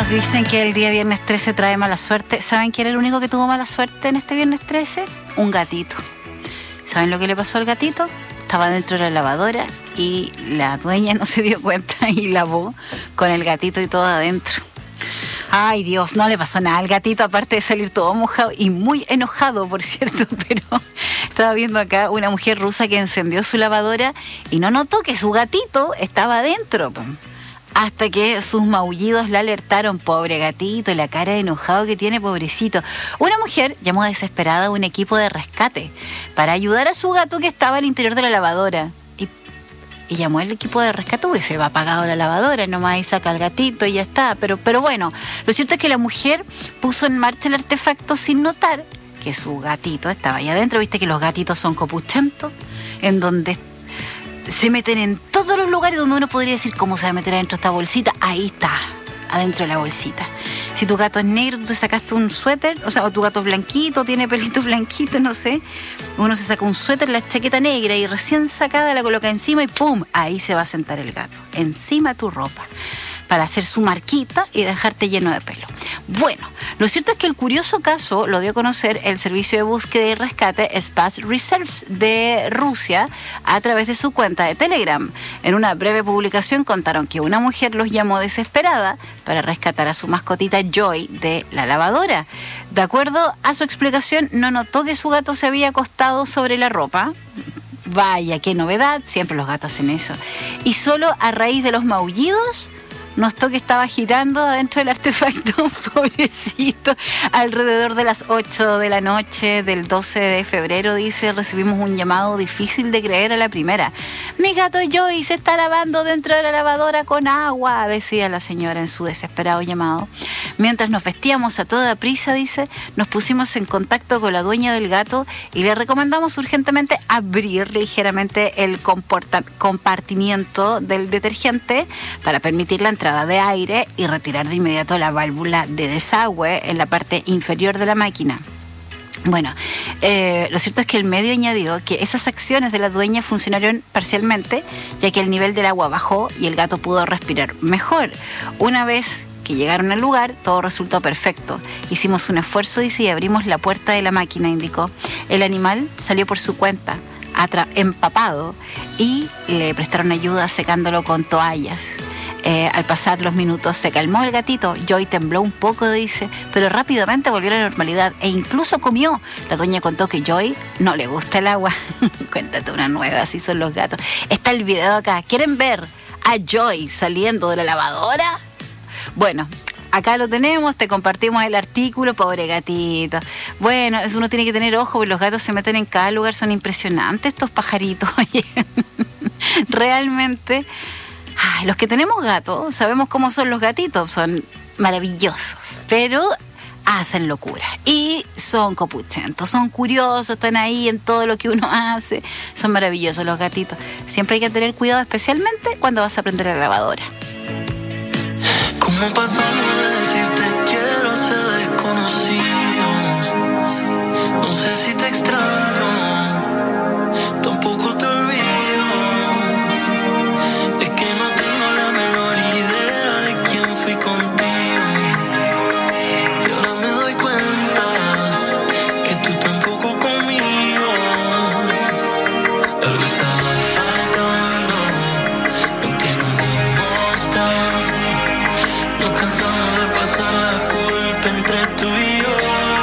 Algunos dicen que el día viernes trece trae mala suerte. ¿Saben quién era el único que tuvo mala suerte en este viernes trece? Un gatito. ¿Saben lo que le pasó al gatito? Estaba dentro de la lavadora y la dueña no se dio cuenta y lavó con el gatito y todo adentro. Ay, Dios, no le pasó nada al gatito, aparte de salir todo mojado y muy enojado, por cierto, pero estaba viendo acá una mujer rusa que encendió su lavadora y no notó que su gatito estaba adentro, hasta que sus maullidos la alertaron. Pobre gatito, la cara de enojado que tiene, pobrecito. Una mujer llamó desesperada a un equipo de rescate para ayudar a su gato que estaba al interior de la lavadora. Y, y llamó al equipo de rescate y se va apagado la lavadora, nomás ahí saca al gatito y ya está. Pero, pero bueno, lo cierto es que la mujer puso en marcha el artefacto sin notar que su gatito estaba ahí adentro. Viste que los gatitos son copuchentos, en donde se meten en todos los lugares donde uno podría decir cómo se va a meter adentro esta bolsita. Ahí está, adentro de la bolsita. Si tu gato es negro, tú te sacaste un suéter, o sea, o tu gato es blanquito, tiene pelitos blanquitos, no sé. Uno se saca un suéter, la chaqueta negra y recién sacada la coloca encima y ¡pum! Ahí se va a sentar el gato, encima de tu ropa, para hacer su marquita y dejarte lleno de pelo. Bueno, lo cierto es que el curioso caso lo dio a conocer el servicio de búsqueda y rescate Space Reserves de Rusia a través de su cuenta de Telegram. En una breve publicación contaron que una mujer los llamó desesperada para rescatar a su mascotita Joy de la lavadora. De acuerdo a su explicación, no notó que su gato se había acostado sobre la ropa. Vaya, qué novedad, siempre los gatos hacen eso. Y solo a raíz de los maullidos notó que estaba girando adentro del artefacto, pobrecito. Alrededor de las ocho de la noche del doce de febrero, dice, recibimos un llamado difícil de creer a la primera. Mi gato Joy se está lavando dentro de la lavadora con agua, decía la señora en su desesperado llamado. Mientras nos vestíamos a toda prisa, dice, nos pusimos en contacto con la dueña del gato y le recomendamos urgentemente abrir ligeramente el comporta- compartimiento del detergente para permitir la entrada de aire y retirar de inmediato la válvula de desagüe en la parte inferior de la máquina. Bueno, eh, lo cierto es que el medio añadió que esas acciones de la dueña funcionaron parcialmente, ya que el nivel del agua bajó y el gato pudo respirar mejor. Una vez que llegaron al lugar, todo resultó perfecto. Hicimos un esfuerzo, dice, y abrimos la puerta de la máquina, indicó. El animal salió por su cuenta, atra- empapado, y le prestaron ayuda secándolo con toallas. Eh, al pasar los minutos se calmó el gatito. Joy tembló un poco, dice, pero rápidamente volvió a la normalidad e incluso comió. La dueña contó que Joy no le gusta el agua. Cuéntate una nueva, así son los gatos. Está el video acá. ¿Quieren ver a Joy saliendo de la lavadora? Bueno, acá lo tenemos, te compartimos el artículo, pobre gatito. Bueno, eso uno tiene que tener ojo, porque los gatos se meten en cada lugar, son impresionantes estos pajaritos. Oye, realmente, ay, los que tenemos gatos sabemos cómo son los gatitos, son maravillosos, pero hacen locuras y son copuchentos, son curiosos, están ahí en todo lo que uno hace, son maravillosos los gatitos. Siempre hay que tener cuidado, especialmente cuando vas a prender la lavadora. ¿Cómo pasamos de decirte quiero a ser desconocidos? No sé si te extraño, tampoco te olvido. Es que no tengo la menor idea de quién fui contigo. Y ahora me doy cuenta que tú tampoco conmigo. Algo estaba faltando, aunque no dimos tanto. Nos cansamos de pasar la culpa entre tú y yo.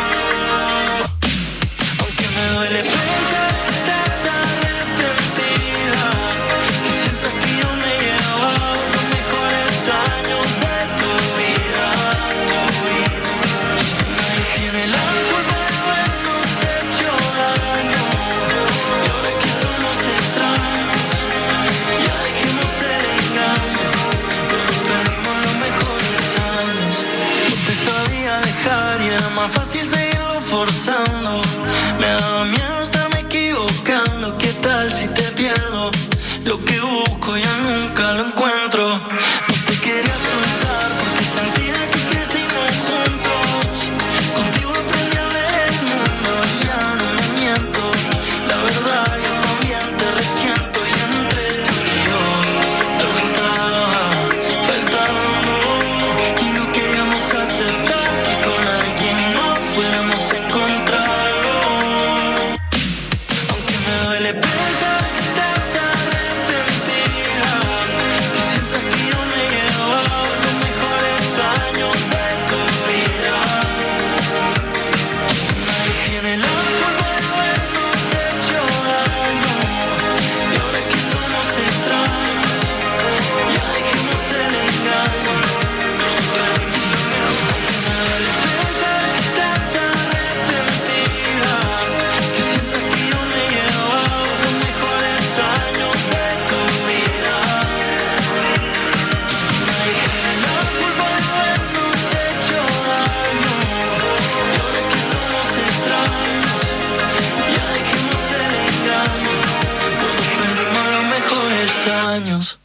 Aunque me duele pensar que estás arrepentida, que sientes que yo me llevo los mejores años de tu vida. Nadie tiene la culpa de habernos hecho daño, y ahora que somos extraños, ya dejemos el engaño. Todos perdimos los mejores años. No te sabía dejar y era más fácil seguirlo forzando. Me daba miedo estarme equivocando. ¿Qué tal si te pierdo? Lo que busco ya nunca lo encuentro. No te quería soltar porque sentía que crecimos juntos. Contigo aprendí a ver el mundo y ya no me miento. La verdad yo también te resiento y entre tú y yo algo estaba faltando y no queríamos años.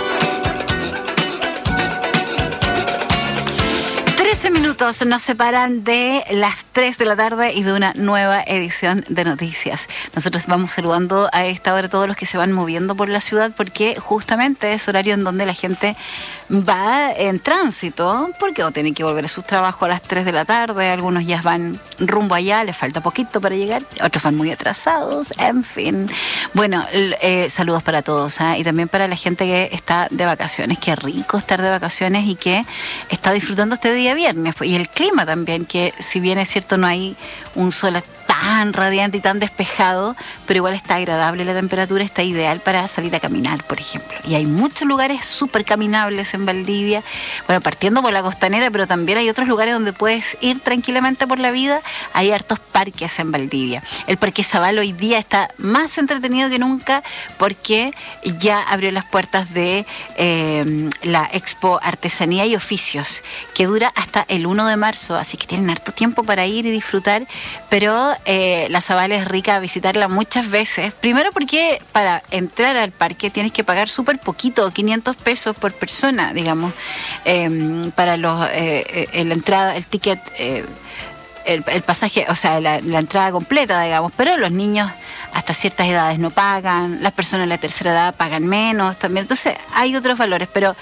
trece minutos nos separan de las tres de la tarde y de una nueva edición de Noticias. Nosotros vamos saludando a esta hora a todos los que se van moviendo por la ciudad, porque justamente es horario en donde la gente va en tránsito, porque o tienen que volver a su trabajo a las tres de la tarde, algunos ya van rumbo allá, les falta poquito para llegar, otros van muy atrasados, en fin. Bueno, eh, saludos para todos, ¿eh? Y también para la gente que está de vacaciones. Qué rico estar de vacaciones y que está disfrutando este día viernes. Y el clima también, que si bien es cierto no hay un sol tan radiante y tan despejado, pero igual está agradable la temperatura, está ideal para salir a caminar, por ejemplo. Y hay muchos lugares súper caminables en Valdivia, bueno, partiendo por la costanera, pero también hay otros lugares donde puedes ir tranquilamente por la vida. Hay hartos parques en Valdivia. El Parque Zabal hoy día está más entretenido que nunca porque ya abrió las puertas de eh, la Expo Artesanía y Oficios, que dura hasta el uno de marzo, así que tienen harto tiempo para ir y disfrutar, pero Eh, la Zabal es rica a visitarla muchas veces. Primero porque para entrar al parque tienes que pagar súper poquito, quinientos pesos por persona, digamos, eh, para los eh, eh, la entrada, el ticket, eh, el, el pasaje, o sea, la, la entrada completa, digamos. Pero los niños hasta ciertas edades no pagan, las personas de la tercera edad pagan menos también. Entonces hay otros valores, pero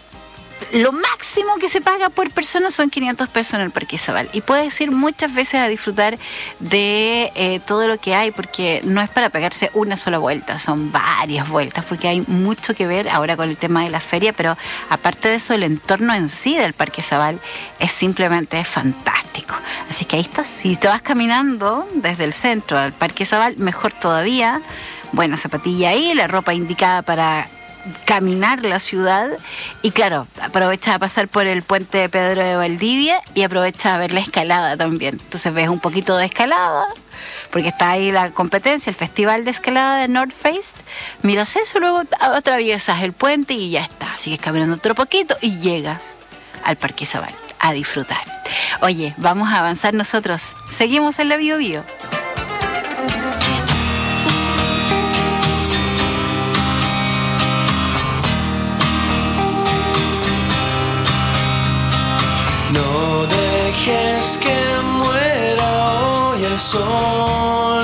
lo máximo que se paga por persona son quinientos pesos en el Parque Zabal. Y puedes ir muchas veces a disfrutar de eh, todo lo que hay, porque no es para pegarse una sola vuelta, son varias vueltas, porque hay mucho que ver ahora con el tema de la feria, pero aparte de eso, el entorno en sí del Parque Zabal es simplemente fantástico. Así que ahí estás. Si te vas caminando desde el centro al Parque Zabal, mejor todavía. Buena zapatilla ahí, la ropa indicada para caminar la ciudad, y claro, aprovecha a pasar por el puente de Pedro de Valdivia y aprovecha a ver la escalada también. Entonces ves un poquito de escalada, porque está ahí la competencia, el festival de escalada de North Face. Miras eso, luego atraviesas el puente y ya está. Sigues caminando otro poquito y llegas al Parque Zabal a disfrutar. Oye, vamos a avanzar nosotros. Seguimos en la Bio Bio. No dejes que muera hoy el sol.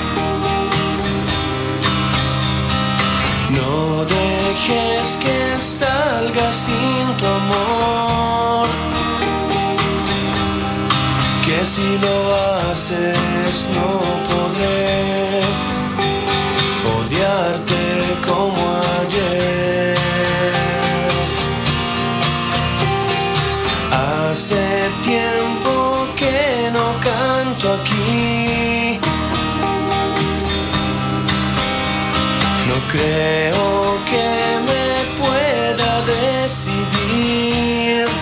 No dejes que salga sin tu amor. Que si lo haces no podré odiarte como ayer. Hace tiempo que no canto aquí. No creo que me pueda decidir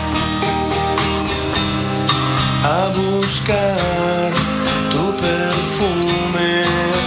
a buscar tu perfume.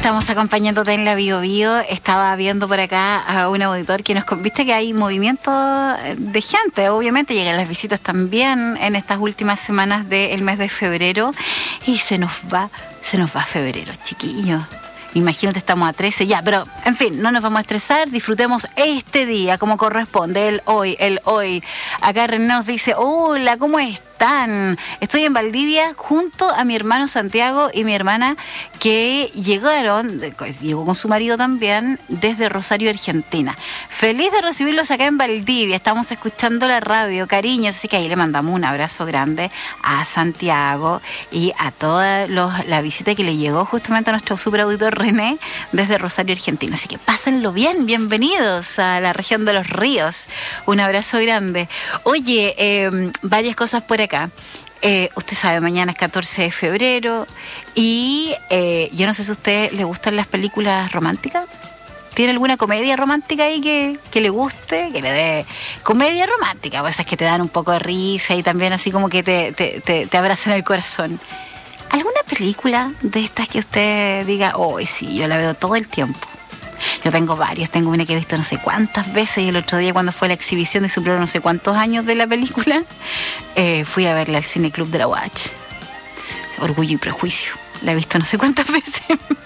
Estamos acompañándote en la Bio Bio. Estaba viendo por acá a un auditor que nos... Viste que hay movimiento de gente, obviamente. Llegan las visitas también en estas últimas semanas del mes de febrero. Y se nos va, se nos va febrero, chiquillos. Imagínate, estamos a trece ya, pero en fin, no nos vamos a estresar, disfrutemos este día como corresponde, el hoy, el hoy. Acá René nos dice, hola, ¿cómo están? Estoy en Valdivia junto a mi hermano Santiago y mi hermana que llegaron, llegó con su marido también, desde Rosario, Argentina. Feliz de recibirlos acá en Valdivia, estamos escuchando la radio, cariños, así que ahí le mandamos un abrazo grande a Santiago y a toda los, la visita que le llegó justamente a nuestro superauditor René desde Rosario, Argentina. Así que pásenlo bien, bienvenidos a la región de los ríos. Un abrazo grande. Oye, eh, varias cosas por acá. Eh, usted sabe, mañana es catorce de febrero y eh, yo no sé si a usted le gustan las películas románticas. ¿Tiene alguna comedia romántica ahí que, que le guste? Que le dé comedia romántica, pues esas que te dan un poco de risa y también así como que te, te, te, te abrazan el corazón. ¿Alguna película de estas que usted diga, oh, sí, yo la veo todo el tiempo? Yo tengo varias, tengo una que he visto no sé cuántas veces y el otro día cuando fue la exhibición de cumplieron no sé cuántos años de la película, eh, fui a verla al Cine Club de la U A H. Orgullo y Prejuicio, la he visto no sé cuántas veces.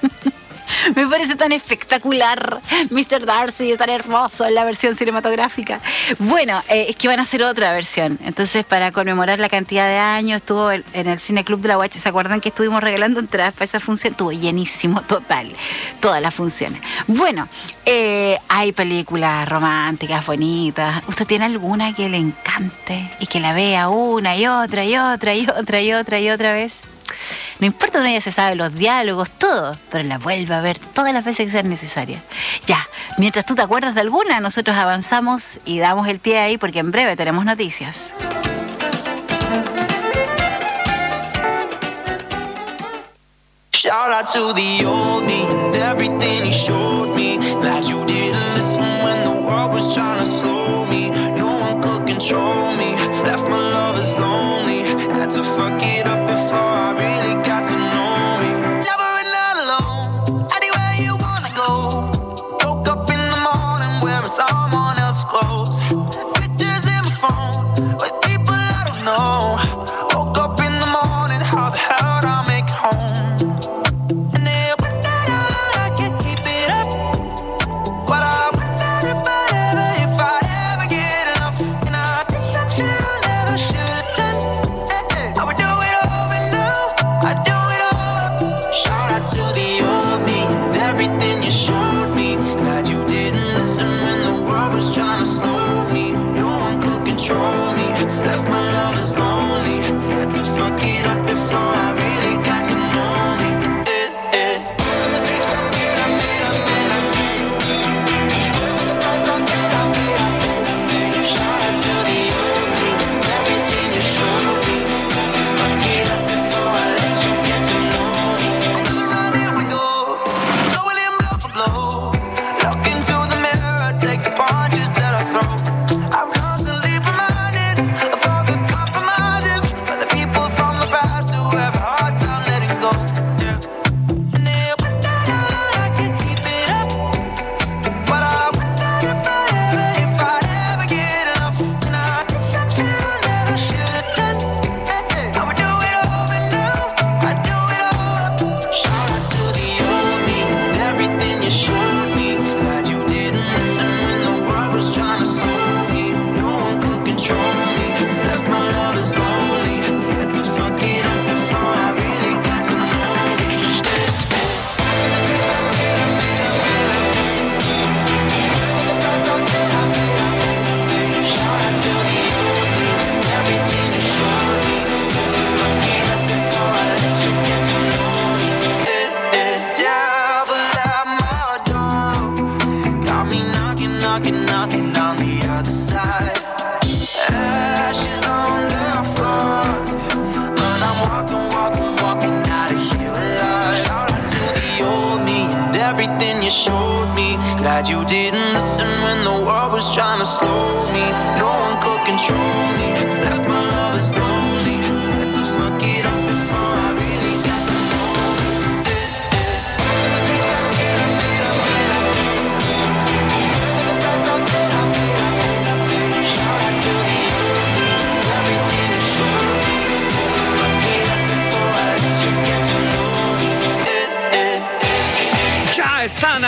Me parece tan espectacular. mister Darcy es tan hermoso en la versión cinematográfica. Bueno, eh, es que van a hacer otra versión. Entonces, para conmemorar la cantidad de años, estuvo en el Cine Club de la U A H. ¿Se acuerdan que estuvimos regalando entradas para esa función? Estuvo llenísimo, total. Todas las funciones. Bueno, eh, hay películas románticas, bonitas. ¿Usted tiene alguna que le encante y que la vea una y otra y otra y otra y otra y otra vez? No importa, uno ya se sabe los diálogos, todo, pero la vuelve a ver todas las veces que sean necesarias. Ya, mientras tú te acuerdas de alguna, nosotros avanzamos y damos el pie ahí porque en breve tenemos noticias. Shout out to the old me and everything he showed me. Glad you didn't listen when the world was trying to slow me. No one could control me. Left my lovers lonely. Had to fuck it up before I really got to know me. Never and not alone. Anywhere you wanna go. Woke up in the morning wearing someone else's clothes. Pictures in my phone with people I don't know. Woke up in the morning, how the hell did I make it home? Glad you didn't listen when the world was trying to slow me. No one could control me. Left my lovers lonely. Had to fuck it up before I really got to know me.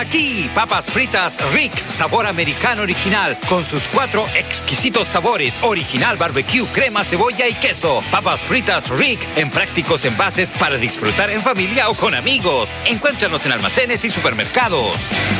aquí papas fritas Rick, sabor americano original, con sus cuatro exquisitos sabores, original, barbecue, crema, cebolla y queso. Papas fritas Rick, en prácticos envases para disfrutar en familia o con amigos. Encuéntranos en almacenes y supermercados.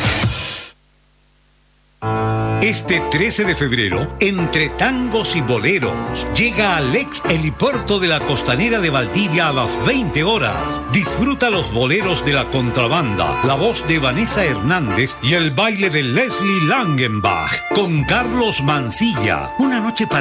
Este trece de febrero, entre tangos y boleros, llega al ex helipuerto de la Costanera de Valdivia a las veinte horas. Disfruta los boleros de la contrabanda, la voz de Vanessa Hernández y el baile de Leslie Langenbach con Carlos Mancilla. Una noche para